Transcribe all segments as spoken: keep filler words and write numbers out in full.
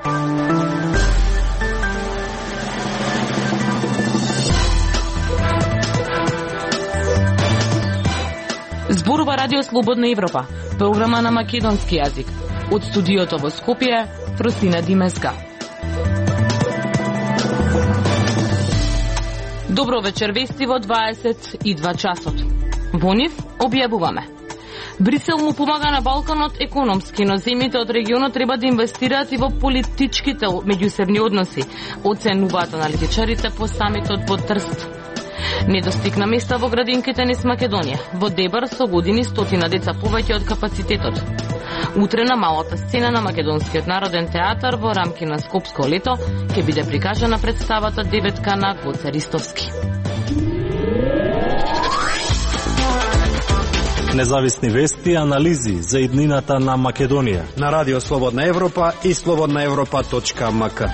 Зборува Радио Слободна Европа, програма на македонски јазик. Од студиото во Скопје, Фросина Димеска. Добро вечер, вести во дваесет и два часот. Во нив објавуваме. Брисел му помага на Балканот економски, но земјите од регионот треба да инвестираат и во политичките меѓусебни односи, оценуваат аналитичарите по самитот во Трст. Недостиг на места во градинките низ Македонија. Во Дебар со години стотина деца повеќе од капацитетот. Утре на малата сцена на Македонскиот народен театар во рамки на Скопско лето ќе биде прикажана представата Деветка на Гоце Ристовски. Независни вести и анализи за иднината на Македонија на Радио Слободна Европа и слободна европа точка ем ка.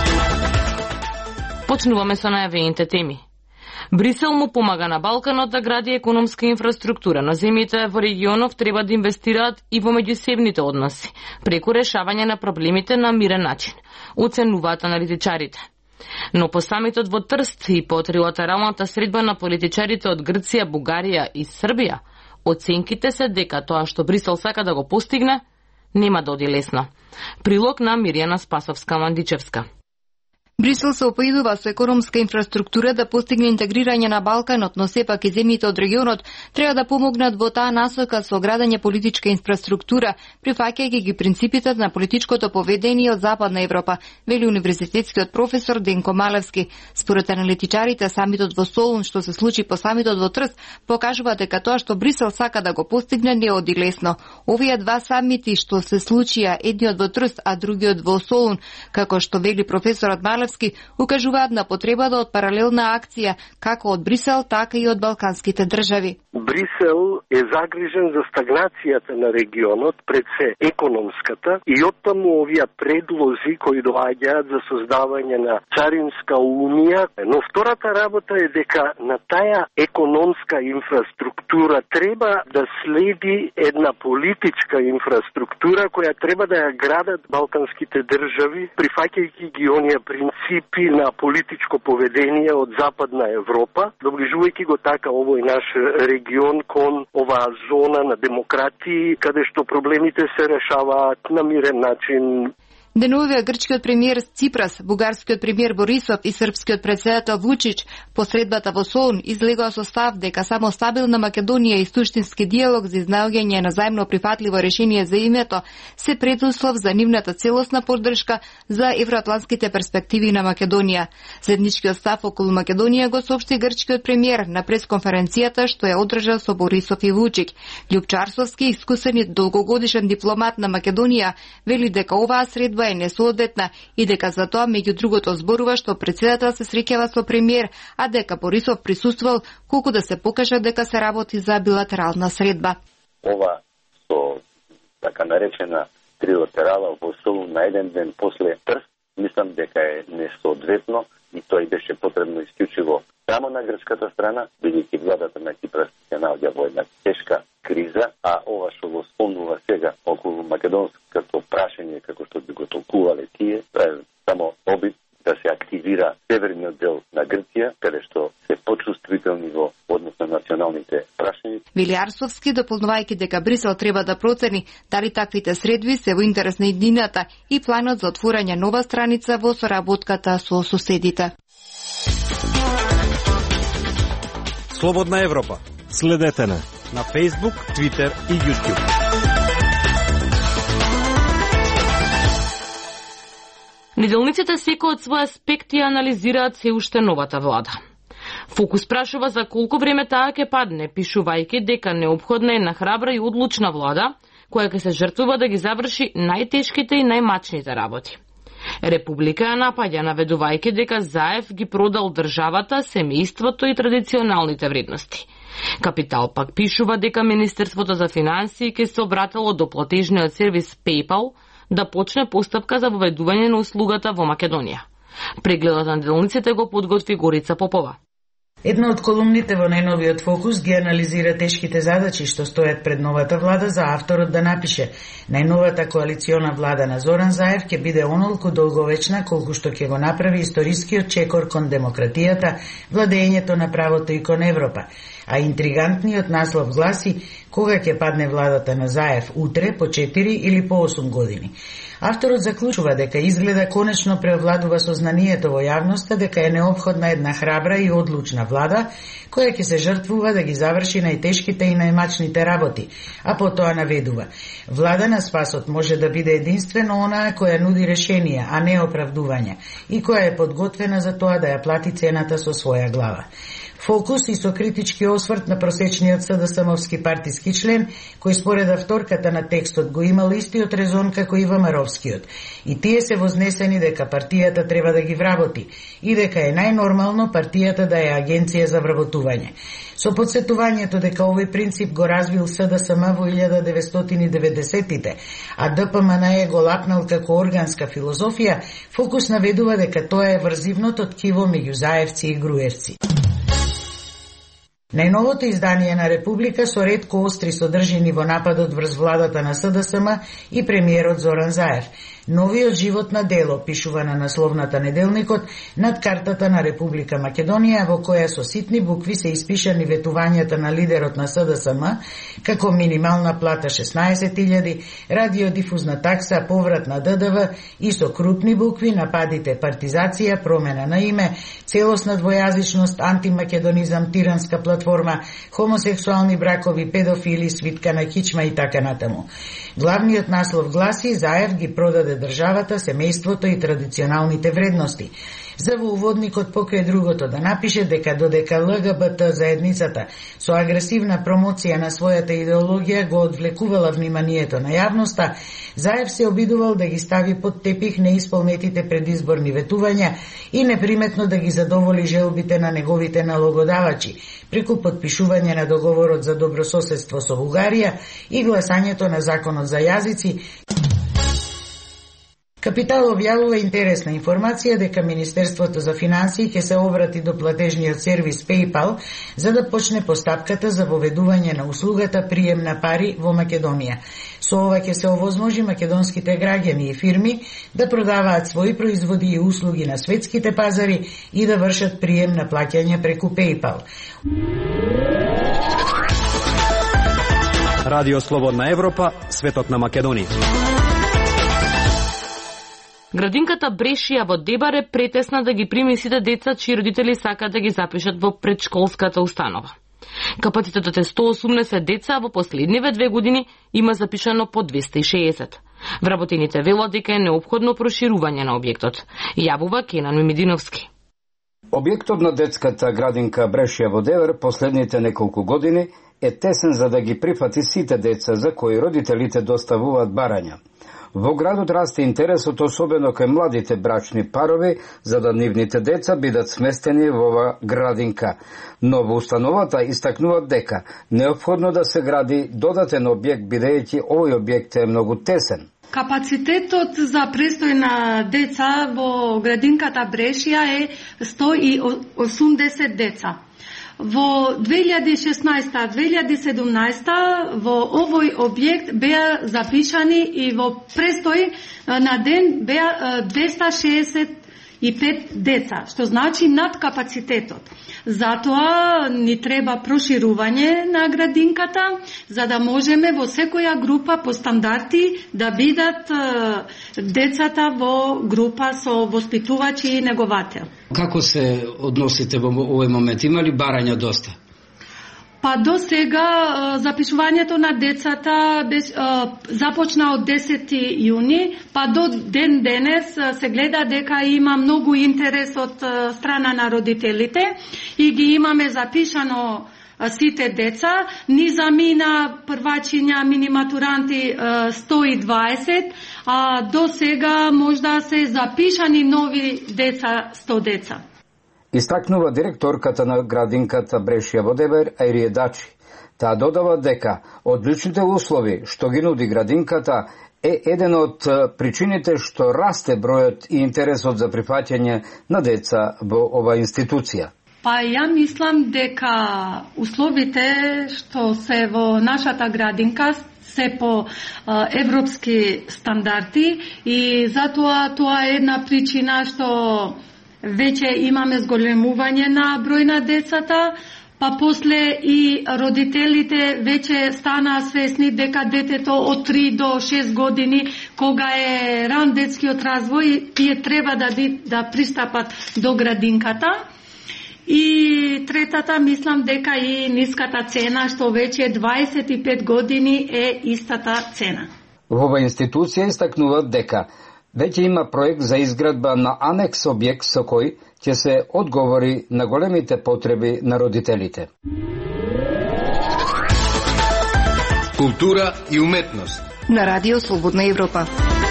Почнуваме со најавените теми. Брисел му помага на Балканот да гради економска инфраструктура, но земјите во регионов треба да инвестираат и во меѓусебните односи, преку решавање на проблемите на мирен начин, оценуваат аналитичарите. Но по самитот во Трст и по трилатералната средба на политичарите од Грција, Бугарија и Србија, оценките се дека тоа што Брисел сака да го постигне, нема да оди лесно. Прилог на Мирјана Спасовска-Мандичевска. Брисел се опоидува со економска инфраструктура да постигне интегрирање на Балканот, но сепак и земјите од регионот треба да помогнат во таа насока со градење политичка инфраструктура, прифаќајќи ги принципите на политичкото поведение од Западна Европа, вели универзитетскиот професор Денко Малевски. Според аналитичарите, самитот во Солун, што се случи по самитот во Трст, покажува дека тоа што Брисел сака да го постигне не оди лесно. Овие два самити што се случија, едниот во Трст, а другиот во Солун, како што вели професорот Малевски, укажуваат на потребата од паралелна акција, како од Брисел, така и од балканските држави. Брисел е загрижен за стагнацијата на регионот, пред се економската, и оттаму овие предлози кои доаѓаат за создавање на царинска унија. Но втората работа е дека на таа економска инфраструктура треба да следи една политичка инфраструктура која треба да ја градат балканските држави, прифаќајќи ги оние принципи на политичко поведение од Западна Европа, доближувајќи го така овој наш регион кон оваа зона на демократии, каде што проблемите се решаваат на мирен начин. Деновија грчкиот премиер Ципрас, бугарскиот премиер Борисов и српскиот претседател Вучич по средбата во Солун излегоа со став дека само стабилна Македонија и суштински диалог за изнаоѓање на заемно прифатливо решение за името се предуслов за нивната целосна поддршка за евроатлантските перспективи на Македонија. Заедничкиот став околу Македонија го соопшти грчкиот премиер на пресконференцијата што ја одржал со Борисов и Вучич. Љупчарсовски, искусен и долгогодишен дипломат на Македонија, вели дека оваа средба е несоодветна и дека за тоа меѓу другото зборува што председател се среќава со премиер, а дека Борисов присуствувал колку да се покаже дека се работи за билатерална средба. Ова со така наречена трилатерала во Солун на еден ден после Трст, мислам дека е несоодветно и тој беше потребно исклучиво само на грчката страна, бидејќи владата на Кипрас се наоѓа во една тешка криза, а ова што го спомнува сега околу македонското прашање, како што би го толкувале тие, е само обид да се активира северниот дел на Грција, каде што се почувствителни во однос на националните прашања. Вели Арсовски, дополнувајќи дека Брисел треба да процени дали таквите средби се во интерес на иднината и планот за отворање нова страница во соработката со соседите. Слободна Европа. Следете на на Facebook, Twitter и YouTube. Неделниците секој од свој аспект ја анализираат се уште новата влада. Фокус прашува за колку време таа ќе падне, пишувајќи дека неопходна е една храбра и одлучна влада, која ќе се жртвува да ги заврши најтешките и најмачните работи. Република ја напаѓа, наведувајќи дека Заев ги продал државата, семејството и традиционалните вредности. Капитал пак пишува дека Министерството за финансии ќе се обратило до платежниот сервис PayPal да почне постапка за воведување на услугата во Македонија. Прегледот на неделниците го подготви Горица Попова. Една од колумните во најновиот фокус ги анализира тешките задачи што стојат пред новата влада за авторот да напише: најновата коалициона влада на Зоран Заев ќе биде онолку долговечна колку што ќе го направи историскиот чекор кон демократијата, владењето на правото и кон Европа. А интригантниот наслов гласи: кога ќе падне владата на Заев, утре, по четири или по осум години. Авторот заклучува дека изгледа конечно преовладува сознанието во јавноста дека е неопходна една храбра и одлучна влада која ќе се жртвува да ги заврши најтешките и најмачните работи, а потоа наведува: влада на спасот може да биде единствено онаа која нуди решенија, а не оправдувања, и која е подготвена за тоа да ја плати цената со своја глава. Фокус и со критички осврт на просечниот СДСМовски партиски член, кој според авторката на текстот го имал истиот резон како и Вамаровскиот. И тие се вознесени дека партијата треба да ги вработи и дека е најнормално партијата да е агенција за вработување. Со подсетувањето дека овој принцип го развил СДСМ во илјада деветстотини и деветдесетите, а ДПМН го лапнал како органска филозофија, Фокус наведува дека тоа е врзивното ткиво меѓу заевци и груевци. Најновото издание на Република со ретко остри содржини во нападот врз владата на СДСМ и премиерот Зоран Заев. Новиот живот на дело, пишува на насловната неделникот, над картата на Република Македонија, во која со ситни букви се испишани ветувањата на лидерот на СДСМ, како минимална плата шеснаесет илјади, радиодифузна такса, поврат на ДДВ, и со крупни букви нападите партизација, промена на име, целосна двојазичност, антимакедонизам, тиранска платформа, хомосексуални бракови, педофили, свитка на кичма и така натаму. Главниот наслов гласи: Заев ги продаде државата, семејството и традиционалните вредности. За во уводникот покрај другото да напише дека додека ЛГБТ заедницата со агресивна промоција на својата идеологија го одвлекувала вниманието на јавноста, Заев се обидувал да ги стави под тепих неисполнетите предизборни ветувања и неприметно да ги задоволи желбите на неговите налогодавачи преку подпишување на договорот за добрососедство со Бугарија и гласањето на законот за јазици. Капитал објавува интересна информација дека Министерството за финансии ќе се обрати до платежниот сервис PayPal за да почне постапката за воведување на услугата прием на пари во Македонија. Со ова ќе се овозможи македонските граѓани и фирми да продаваат своји производи и услуги на светските пазари и да вршат прием на плаќање преку PayPal. Радио Слободна Европа, светот на Македонија. Градинката Брешија во Дебар е претесна да ги прими сите деца чии родители сакаат да ги запишат во предшколската установа. Капацитетот е сто осумдесет деца, а во последниве две години има запишано по двесте и шеесет. Вработените велат дека е неопходно проширување на објектот. Јавува Кенан Мимидиновски. Објектот на детската градинка Брешија во Дебар последните неколку години е тесен за да ги прифати сите деца за кои родителите доставуваат барања. Во градот расте интересот особено кај младите брачни парови за да нивните деца бидат сместени во ова градинка. Но во установата истакнуваат дека неопходно да се гради додатен објект бидејќи овој објект е многу тесен. Капацитетот за престој на деца во градинката Брешија е сто и осумдесет деца. Во две илјади и шеснаесета - две илјади и седумнаесета во овој објект беа запишани и во престој на ден беа двесте шеесет и пет деца, што значи над капацитетот. Затоа ни треба проширување на градинката, за да можеме во секоја група по стандарди да бидат децата во група со воспитувачи и неговател. Како се односите во овој момент? Има ли барања доста? Па до сега запишувањето на децата започна од десети јуни, па до ден денес се гледа дека има многу интерес од страна на родителите и ги имаме запишано сите деца. Ни замина првачиња мини матуранти сто и дваесет, а до сега можда се запишани нови деца сто деца. Истакнува директорката на градинката Брешија во Дебар, Ајрие Дачи. Таа додава дека одличните услови што ги нуди градинката е еден од причините што расте бројот и интересот за прифаќање на деца во ова институција. Па ја мислам дека условите што се во нашата градинка се по а, европски стандарди и затоа тоа е една причина што веќе имаме зголемување на број на децата, па после и родителите веќе станаа свесни дека детето од три до шест години, кога е ран детскиот развој, тие треба да, да пристапат до градинката. И третата, мислам дека и ниската цена, што веќе дваесет и пет години е истата цена. Во ова институција истакнуваат дека веќе има проект за изградба на анекс објект со кој ќе се одговори на големите потреби на родителите. Култура и уметност на Радио Слободна Европа.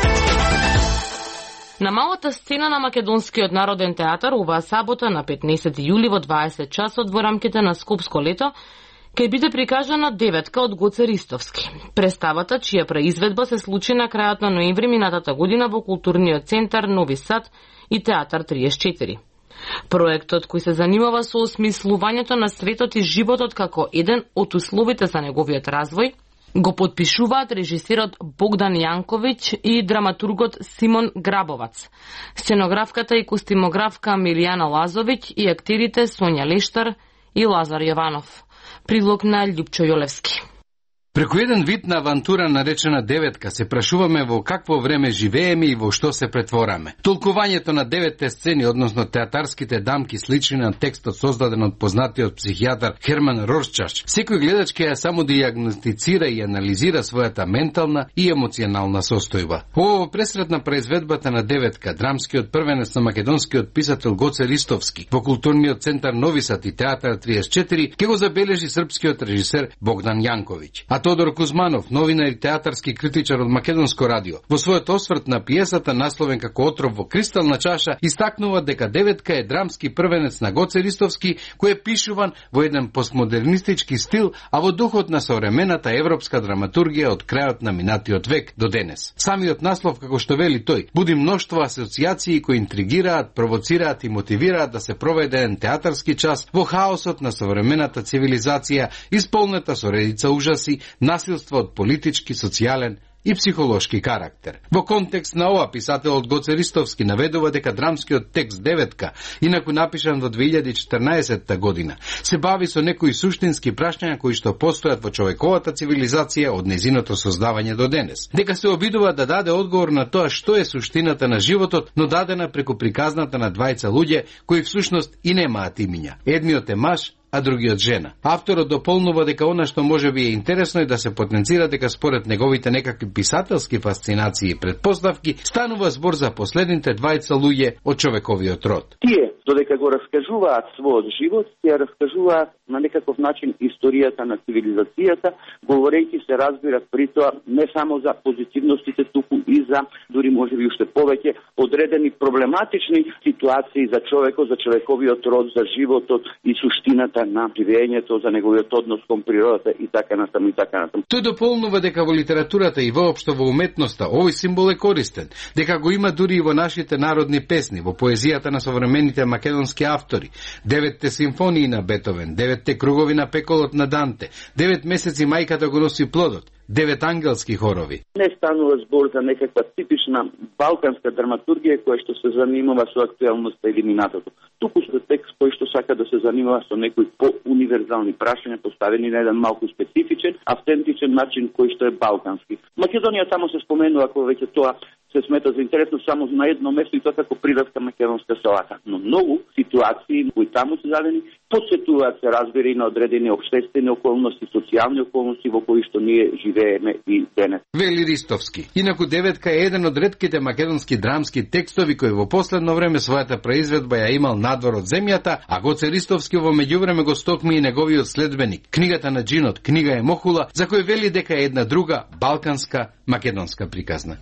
На малата сцена на Македонскиот народен театар оваа сабота на петнаесети јули во дваесет часот во рамките на Скопско лето ќе биде прикажана деветка од Гоце Ристовски. Представата, чија преизведба се случи на крајот на ноември минатата година во Културниот центар Нови Сад и Театар триесет и четири. Проектот кој се занимава со осмислувањето на светот и животот како еден од условите за неговиот развој, го подпишуваат режисерот Богдан Јанковиќ и драматургот Симон Грабовац, сценографката и костимографка Милијана Лазовиќ и актерите Сонја Лештар и Лазар Јованов. Прилог на Љупчо Јолевски. Преку еден вид на авантура наречена деветка се прашуваме во какво време живееме и во што се претвораме. Толкувањето на деветте сцени, односно театарските дамки, слични на текстот создаден од познатиот психијатар Херман Роршчаш. Секој гледач ќе ја само дијагностицира и анализира својата ментална и емоционална состојба. Ово пресрет на произведбата на деветка, драмскиот првенец на македонскиот писател Гоце Ристовски во Културниот центар Нови Сад и Театар триесет и четири, ќе го забележи српскиот режисер Богдан Јанковиќ. А Тодор Кузманов, новинар и театарски критичар од Македонско радио, во својот осврт на пиесата насловен како Отров во кристална чаша, истакнува дека деветка е драмски првенец на Гоце Ристовски, кој е пишуван во еден постмодернистички стил, а во духот на современата европска драматургија од крајот на минатиот век до денес. Самиот наслов, како што вели тој, буди мноштво асоциации кои интригираат, провоцираат и мотивираат да се проведе еден театарски час во хаосот на современата цивилизација, исполнета со редица ужаси, насилство од политички, социјален и психолошки карактер. Во контекст на ова, писателот Гоце Ристовски наведува дека драмскиот текст деветка, инаку напишан во две илјади и четрнаесетта година, се бави со некои суштински прашања кои што постојат во човековата цивилизација од незиното создавање до денес. Дека се обидува да даде одговор на тоа што е суштината на животот, но дадена преку приказната на двајца луѓе кои всушност и немаат имиња. Едниот е маж, а другиот жена. Авторот дополнува дека она што може би е интересно е да се потенцира дека според неговите некакви писателски фасцинации и предпоставки станува збор за последните двајца луѓе од човековиот род. Тие, додека го раскажуваат својот живот, ја раскажуваат на некаков начин историјата на цивилизацијата, говорејќи се разбира при тоа не само за позитивностите, туку и за, дури може би уште повеќе, одредени проблематични ситуации за човекот, за човековиот род, за животот и суштината на живењето, за неговиот однос кон природата и така натаму и така натаму. Тој дополнува дека во литературата и воопшто во уметноста овој символ е користен, дека го има дури и во нашите народни песни, во поезијата на современите македонски автори, деветте симфонии на Бетовен, деветте кругови на пеколот на Данте, девет месеци мајката го носи плодот, девет ангелски хорови. Не станува збор за некаква типична балканска драматургија која што се занимава со актуелноста или минатото. Туку со текст кој што сака да се занимава со некои по-универзални прашања поставени на еден малку специфичен, автентичен начин кој што е балкански. Македонија само се споменува кога веќе тоа се смета за интересно само на едно место и тоа како придавка македонска салата. Но многу ситуации кои таму се зададени подсетуваат се разбира и на одредени општествени околности, социјални околности во кои што ние живееме и денес. Вели Ристовски. Инаку деветка е еден од ретките македонски драмски текстови кој во последно време својата произведба ја имал надвор од земјата, а Гоце Ристовски во меѓувреме го стокми и неговиот следбеник, книгата на Джинот, книга е Мохула, за кој вели дека е една друга балканска македонска приказна.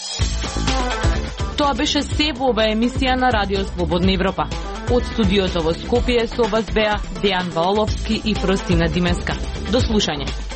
Тоа беше се во ова емисија на Радио Слободна Европа. Од студиото во Скопје со вас беа Дејан Ваоловски и Фростина Димеска. До слушање.